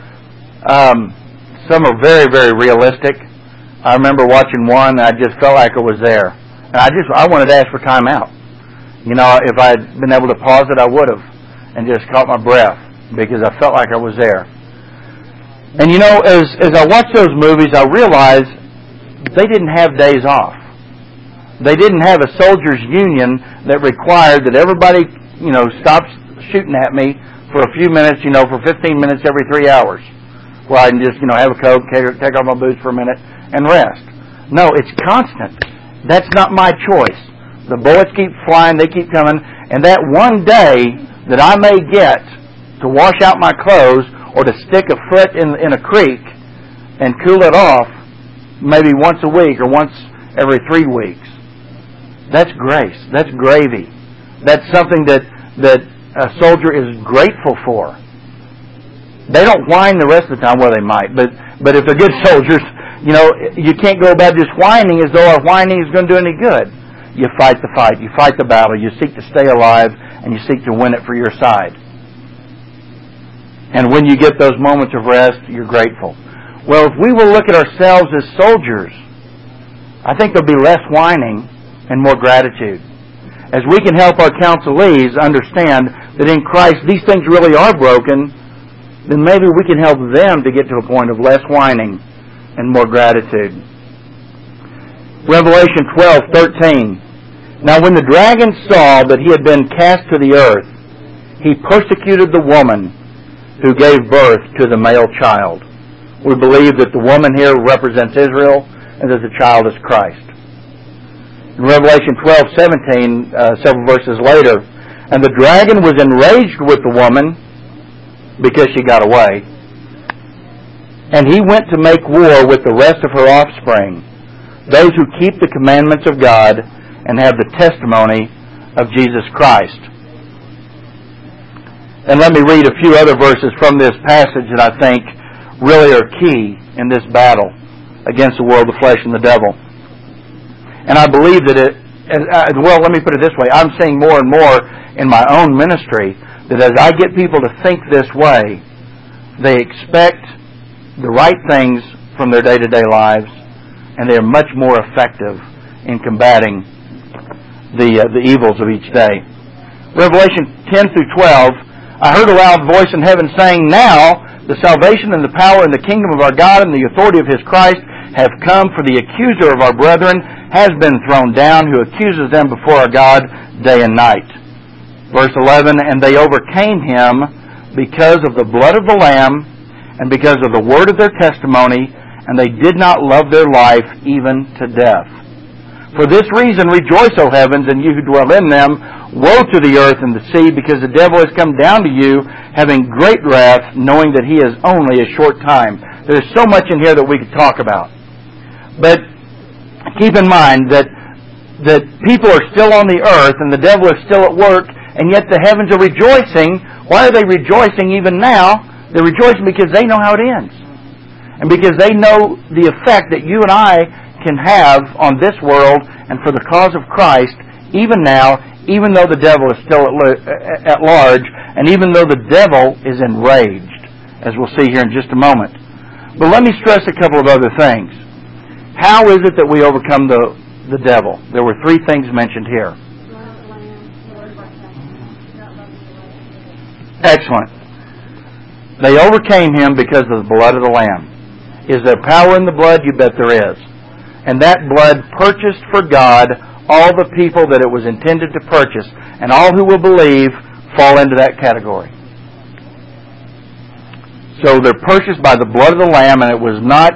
some are very, very realistic. I remember watching one, and I just felt like I was there. And I wanted to ask for time out. You know, if I had been able to pause it, I would have, and just caught my breath, because I felt like I was there. And you know, as I watched those movies, I realized they didn't have days off. They didn't have a soldiers' union that required that everybody, you know, stops shooting at me for a few minutes, you know, for 15 minutes every 3 hours, where I can just, you know, have a Coke, take off my boots for a minute, and rest. No, it's constant. That's not my choice. The bullets keep flying, they keep coming, and that one day that I may get to wash out my clothes or to stick a foot in a creek and cool it off maybe once a week or once every 3 weeks, that's grace. That's gravy. That's something that a soldier is grateful for. They don't whine the rest of the time. Well, they might, but if they're good soldiers, you know, you can't go about just whining as though our whining is going to do any good. You fight the fight. You fight the battle. You seek to stay alive, and you seek to win it for your side. And when you get those moments of rest, you're grateful. Well, if we will look at ourselves as soldiers, I think there'll be less whining and more gratitude. As we can help our counselees understand that in Christ these things really are broken, then maybe we can help them to get to a point of less whining and more gratitude. Revelation 12:13. Now when the dragon saw that he had been cast to the earth, he persecuted the woman who gave birth to the male child. We believe that the woman here represents Israel and that the child is Christ. In Revelation 12:17, several verses later, and the dragon was enraged with the woman because she got away, and he went to make war with the rest of her offspring, those who keep the commandments of God and have the testimony of Jesus Christ. And let me read a few other verses from this passage that I think really are key in this battle against the world, the flesh, and the devil. And I believe that let me put it this way. I'm seeing more and more in my own ministry that as I get people to think this way, they expect the right things from their day-to-day lives, and they are much more effective in combating the evils of each day. Revelation 10 through 12, I heard a loud voice in heaven saying, "Now the salvation and the power and the kingdom of our God and the authority of His Christ have come, for the accuser of our brethren has been thrown down, who accuses them before our God day and night." Verse 11, "And they overcame Him because of the blood of the Lamb and because of the word of their testimony, and they did not love their life even to death. For this reason rejoice, O heavens, and you who dwell in them. Woe to the earth and the sea, because the devil has come down to you, having great wrath, knowing that he is only a short time." There's so much in here that we could talk about. But keep in mind that people are still on the earth, and the devil is still at work, and yet the heavens are rejoicing. Why are they rejoicing even now? They're rejoicing because they know how it ends. And because they know the effect that you and I can have on this world and for the cause of Christ, even now, even though the devil is still at large, and even though the devil is enraged, as we'll see here in just a moment. But let me stress a couple of other things. How is it that we overcome the devil? There were three things mentioned here. Excellent. They overcame him because of the blood of the Lamb. Is there power in the blood? You bet there is. And that blood purchased for God all the people that it was intended to purchase, and all who will believe fall into that category. So they're purchased by the blood of the Lamb, and it was not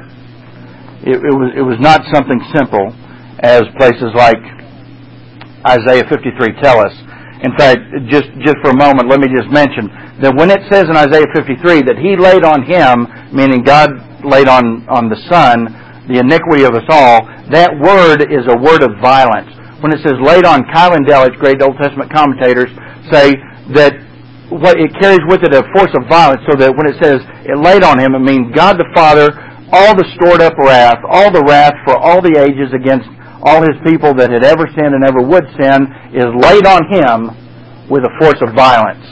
something simple, as places like Isaiah 53 tell us. In fact, just for a moment, let me just mention that when it says in Isaiah 53 that He laid on Him, meaning God laid on the Son, the iniquity of us all, that word is a word of violence. When it says laid on, Kyle and Delitzsch, great Old Testament commentators, say that what it carries with it a force of violence, so that when it says it laid on Him, it means God the Father, all the stored up wrath, all the wrath for all the ages against all His people that had ever sinned and ever would sin, is laid on Him with a force of violence.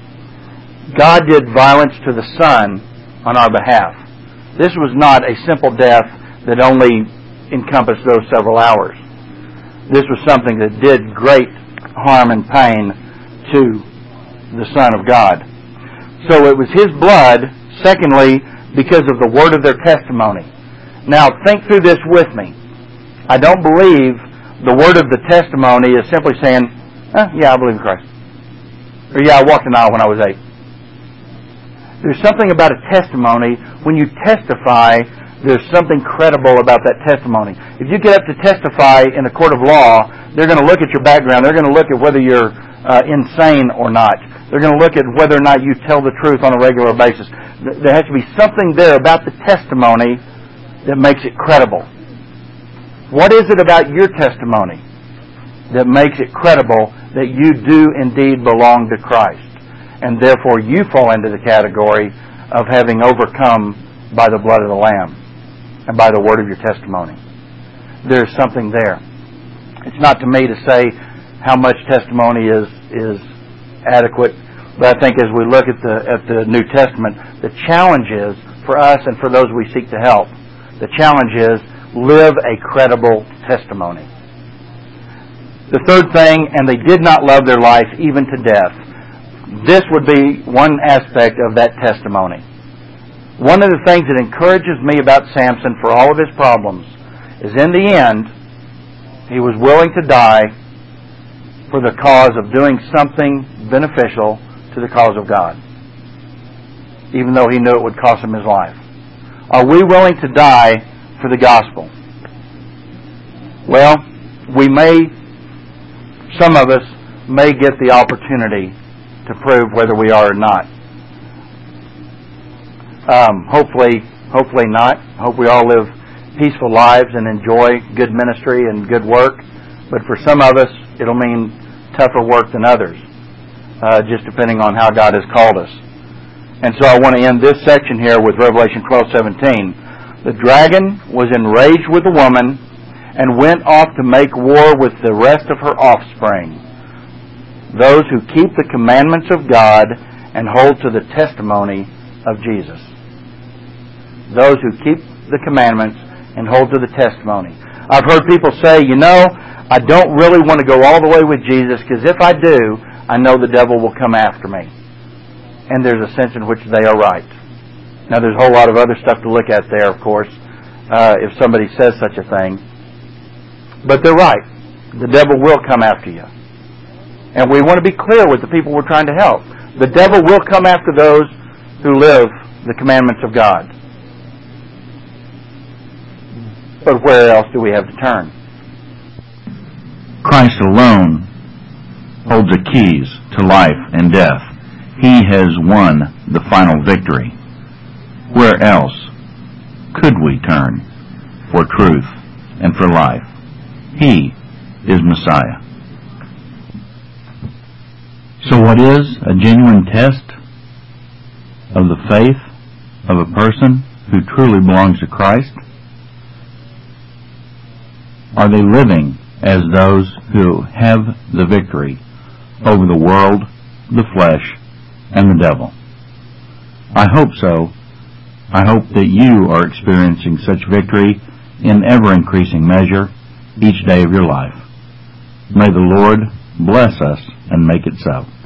God did violence to the Son on our behalf. This was not a simple death that only encompassed those several hours. This was something that did great harm and pain to the Son of God. So it was His blood, secondly, because of the word of their testimony. Now, think through this with me. I don't believe the word of the testimony is simply saying, yeah, I believe in Christ. Or, yeah, I walked an aisle when I was 8. There's something about a testimony. When you testify, there's something credible about that testimony. If you get up to testify in a court of law, they're going to look at your background. They're going to look at whether you're insane or not. They're going to look at whether or not you tell the truth on a regular basis. There has to be something there about the testimony that makes it credible. What is it about your testimony that makes it credible that you do indeed belong to Christ, and therefore you fall into the category of having overcome by the blood of the Lamb and by the word of your testimony? There's something there. It's not to me to say how much testimony is adequate, but I think as we look at the New Testament, the challenge is for us and for those we seek to help. The challenge is live a credible testimony. The third thing, and they did not love their life even to death. This would be one aspect of that testimony. One of the things that encourages me about Samson for all of his problems is in the end, he was willing to die for the cause of doing something beneficial to the cause of God, even though he knew it would cost him his life. Are we willing to die for the gospel? Well, some of us may get the opportunity to prove whether we are or not. Hopefully not. Hope we all live peaceful lives and enjoy good ministry and good work. But for some of us, it'll mean tougher work than others, just depending on how God has called us. And so I want to end this section here with Revelation 12:17. The dragon was enraged with the woman and went off to make war with the rest of her offspring, those who keep the commandments of God and hold to the testimony of Jesus. Those who keep the commandments and hold to the testimony. I've heard people say, I don't really want to go all the way with Jesus, because if I do, I know the devil will come after me. And there's a sense in which they are right. Now, there's a whole lot of other stuff to look at there, of course, if somebody says such a thing. But they're right. The devil will come after you. And we want to be clear with the people we're trying to help. The devil will come after those who live the commandments of God. But where else do we have to turn? Christ alone holds the keys to life and death. He has won the final victory. Where else could we turn for truth and for life? He is Messiah. So what is a genuine test of the faith of a person who truly belongs to Christ? Are they living as those who have the victory over the world, the flesh, and the devil? I hope so. I hope that you are experiencing such victory in ever-increasing measure each day of your life. May the Lord bless us and make it so.